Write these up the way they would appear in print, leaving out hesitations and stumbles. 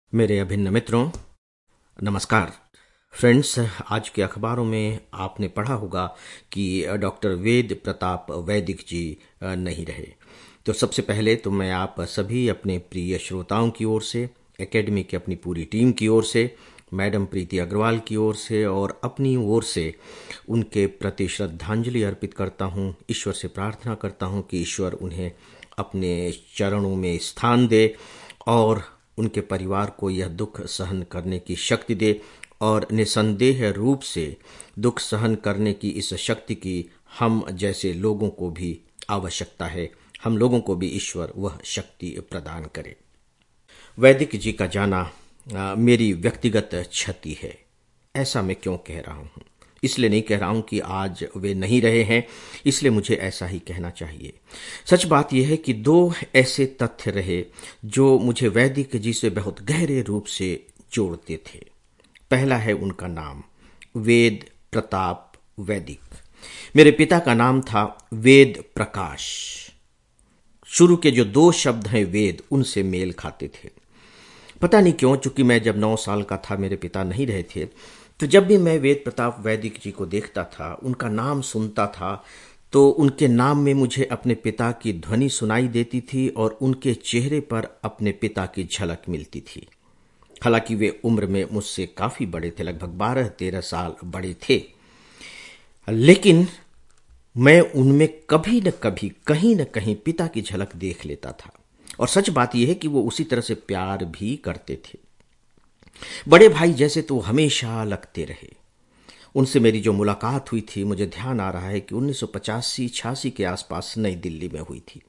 मेरे अभिन्न मित्रों, नमस्कार। फ्रेंड्स, आज के अखबारों में आपने पढ़ा होगा कि डॉक्टर वेद प्रताप वैदिक जी नहीं रहे। तो सबसे पहले तो मैं आप सभी अपने प्रिय श्रोताओं की ओर से, एकेडमी की अपनी पूरी टीम की ओर से, मैडम प्रीति अग्रवाल की ओर से और अपनी ओर से उनके प्रति श्रद्धांजलि अर्पित करता हूँ। ईश्वर से प्रार्थना करता हूँ कि ईश्वर उन्हें अपने चरणों में स्थान दे और उनके परिवार को यह दुख सहन करने की शक्ति दे। और निसंदेह रूप से दुख सहन करने की इस शक्ति की हम जैसे लोगों को भी आवश्यकता है। हम लोगों को भी ईश्वर वह शक्ति प्रदान करे। वैदिक जी का जाना मेरी व्यक्तिगत क्षति है। ऐसा मैं क्यों कह रहा हूँ? इसलिए नहीं कह रहा हूं कि आज वे नहीं रहे हैं, इसलिए मुझे ऐसा ही कहना चाहिए। सच बात यह है कि दो ऐसे तथ्य रहे जो मुझे वैदिक जी से बहुत गहरे रूप से जोड़ते थे। पहला है उनका नाम, वेद प्रताप वैदिक। मेरे पिता का नाम था वेद प्रकाश। शुरू के जो दो शब्द हैं वेद, उनसे मेल खाते थे। पता नहीं क्यों, चूंकि मैं जब 9 साल का था, मेरे पिता नहीं रहे थे, तो जब भी मैं वेद प्रताप वैदिक जी को देखता था, उनका नाम सुनता था, तो उनके नाम में मुझे अपने पिता की ध्वनि सुनाई देती थी और उनके चेहरे पर अपने पिता की झलक मिलती थी। हालांकि वे उम्र में मुझसे काफी बड़े थे, लगभग 12-13 साल बड़े थे, लेकिन मैं उनमें कभी न कभी, कहीं न कहीं पिता की झलक देख लेता था। और सच बात यह है कि वो उसी तरह से प्यार भी करते थे। बड़े भाई जैसे तो हमेशा लगते रहे। उनसे मेरी जो मुलाकात हुई थी, मुझे ध्यान आ रहा है कि 1985-86 के आसपास नई दिल्ली में हुई थी।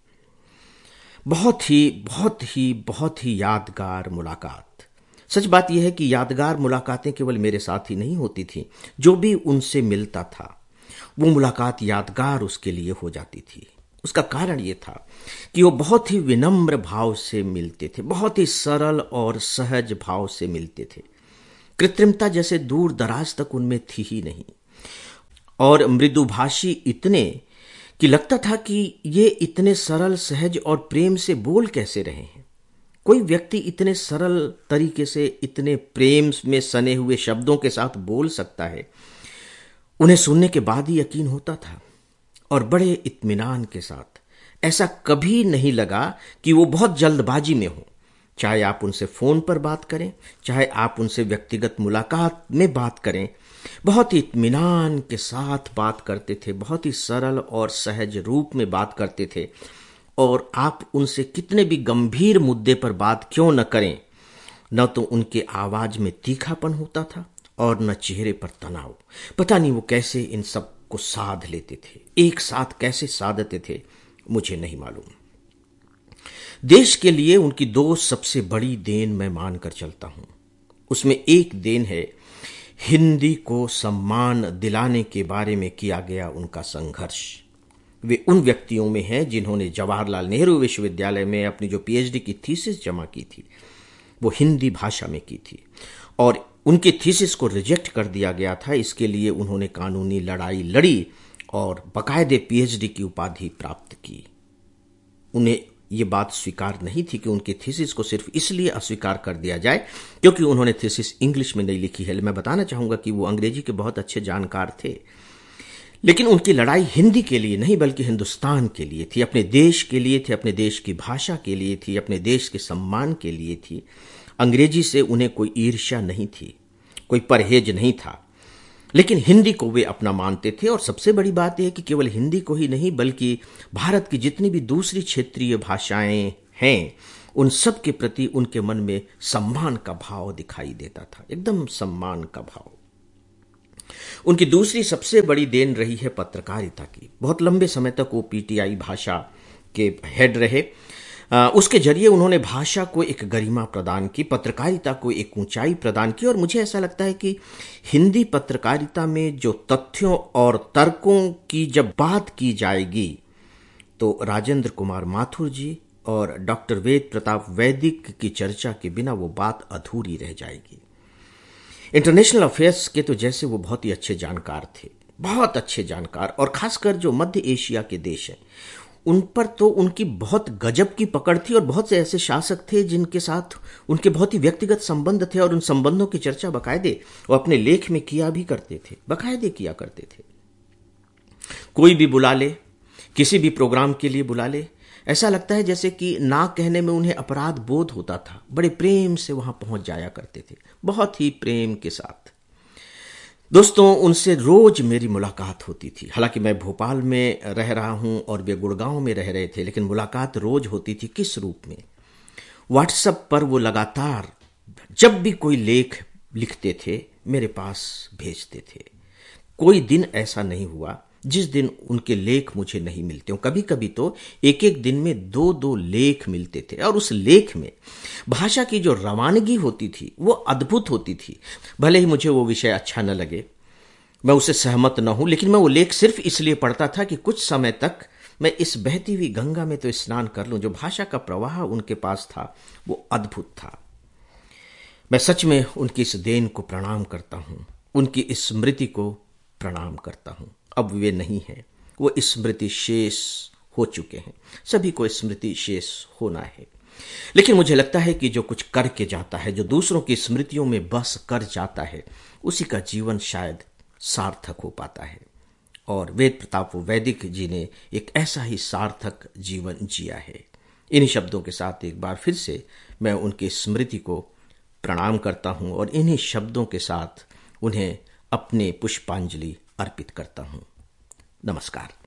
बहुत ही यादगार मुलाकात। सच बात यह है कि यादगार मुलाकातें केवल मेरे साथ ही नहीं होती थी। जो भी उनसे मिलता था, वो मुलाकात यादगार उसके लिए हो जाती थी। उसका कारण ये था कि वो बहुत ही विनम्र भाव से मिलते थे, बहुत ही सरल और सहज भाव से मिलते थे। कृत्रिमता जैसे दूर दराज तक उनमें थी ही नहीं। और मृदुभाषी इतने कि लगता था कि ये इतने सरल, सहज और प्रेम से बोल कैसे रहे हैं। कोई व्यक्ति इतने सरल तरीके से, इतने प्रेम में सने हुए शब्दों के साथ बोल सकता है, उन्हें सुनने के बाद ही यकीन होता था। और बड़े इत्मीनान के साथ। ऐसा कभी नहीं लगा कि वो बहुत जल्दबाजी में हो। चाहे आप उनसे फोन पर बात करें, चाहे आप उनसे व्यक्तिगत मुलाकात में बात करें, बहुत ही इत्मीनान के साथ बात करते थे, बहुत ही सरल और सहज रूप में बात करते थे। और आप उनसे कितने भी गंभीर मुद्दे पर बात क्यों न करें, न तो उनके आवाज में तीखापन होता था और न चेहरे पर तनाव। पता नहीं वो कैसे इन सब को साध लेते थे, एक साथ कैसे साधते थे, मुझे नहीं मालूम। देश के लिए उनकी 2 सबसे बड़ी देन मैं मानकर चलता हूं। उसमें एक देन है हिंदी को सम्मान दिलाने के बारे में किया गया उनका संघर्ष। वे उन व्यक्तियों में हैं जिन्होंने जवाहरलाल नेहरू विश्वविद्यालय में अपनी जो पीएचडी की थीसिस जमा की थी, वो हिंदी भाषा में की थी और उनकी थीसिस को रिजेक्ट कर दिया गया था। इसके लिए उन्होंने कानूनी लड़ाई लड़ी और बाकायदे पीएचडी की उपाधि प्राप्त की। उन्हें ये बात स्वीकार नहीं थी कि उनकी थीसिस को सिर्फ इसलिए अस्वीकार कर दिया जाए क्योंकि उन्होंने थीसिस इंग्लिश में नहीं लिखी है। मैं बताना चाहूंगा कि वो अंग्रेजी के बहुत अच्छे जानकार थे, लेकिन उनकी लड़ाई हिंदी के लिए नहीं बल्कि हिंदुस्तान के लिए थी, अपने देश के लिए थी, अपने देश की भाषा के लिए थी, अपने देश के सम्मान के लिए थी। अंग्रेजी से उन्हें कोई ईर्ष्या नहीं थी, कोई परहेज नहीं था, लेकिन हिंदी को वे अपना मानते थे। और सबसे बड़ी बात यह है कि केवल हिंदी को ही नहीं बल्कि भारत की जितनी भी दूसरी क्षेत्रीय भाषाएं हैं, उन सब के प्रति उनके मन में सम्मान का भाव दिखाई देता था, एकदम सम्मान का भाव। उनकी दूसरी सबसे बड़ी देन रही है पत्रकारिता की। बहुत लंबे समय तक वो पीटीआई भाषा के हेड रहे। उसके जरिए उन्होंने भाषा को एक गरिमा प्रदान की, पत्रकारिता को एक ऊंचाई प्रदान की। और मुझे ऐसा लगता है कि हिंदी पत्रकारिता में जो तथ्यों और तर्कों की जब बात की जाएगी, तो राजेंद्र कुमार माथुर जी और डॉक्टर वेद प्रताप वैदिक की चर्चा के बिना वो बात अधूरी रह जाएगी। इंटरनेशनल अफेयर्स के तो जैसे वो बहुत ही अच्छे जानकार थे, बहुत अच्छे जानकार। और खासकर जो मध्य एशिया के देश हैं, उन पर तो उनकी बहुत गजब की पकड़ थी और बहुत से ऐसे शासक थे जिनके साथ उनके बहुत ही व्यक्तिगत संबंध थे और उन संबंधों की चर्चा बकायदे वो अपने लेख में किया भी करते थे, बकायदे किया करते थे। कोई भी बुला ले, किसी भी प्रोग्राम के लिए बुला ले, ऐसा लगता है जैसे कि ना कहने में उन्हें अपराध बोध होता था। बड़े प्रेम से वहां पहुंच जाया करते थे, बहुत ही प्रेम के साथ। दोस्तों, उनसे रोज मेरी मुलाकात होती थी। हालांकि मैं भोपाल में रह रहा हूं और वे गुड़गांव में रह रहे थे, लेकिन मुलाकात रोज होती थी। किस रूप में? व्हाट्सएप पर वो लगातार जब भी कोई लेख लिखते थे मेरे पास भेजते थे। कोई दिन ऐसा नहीं हुआ जिस दिन उनके लेख मुझे नहीं मिलते हो। कभी कभी तो एक एक दिन में दो दो लेख मिलते थे और उस लेख में भाषा की जो रवानगी होती थी वो अद्भुत होती थी। भले ही मुझे वो विषय अच्छा न लगे, मैं उससे सहमत न हूं, लेकिन मैं वो लेख सिर्फ इसलिए पढ़ता था कि कुछ समय तक मैं इस बहती हुई गंगा में तो स्नान कर लूं। जो भाषा का प्रवाह उनके पास था वो अद्भुत था। मैं सच में उनकी इस देन को प्रणाम करता हूं, उनकी इस स्मृति को प्रणाम करता हूं। अब वे नहीं हैं, वो स्मृति शेष हो चुके हैं। सभी को स्मृति शेष होना है, लेकिन मुझे लगता है कि जो कुछ करके जाता है, जो दूसरों की स्मृतियों में बस कर जाता है, उसी का जीवन शायद सार्थक हो पाता है। और वेद प्रताप वैदिक जी ने एक ऐसा ही सार्थक जीवन जिया है। इन्हीं शब्दों के साथ एक बार फिर से मैं उनकी स्मृति को प्रणाम करता हूं और इन्हीं शब्दों के साथ उन्हें अपने पुष्पांजलि अर्पित करता हूं। नमस्कार।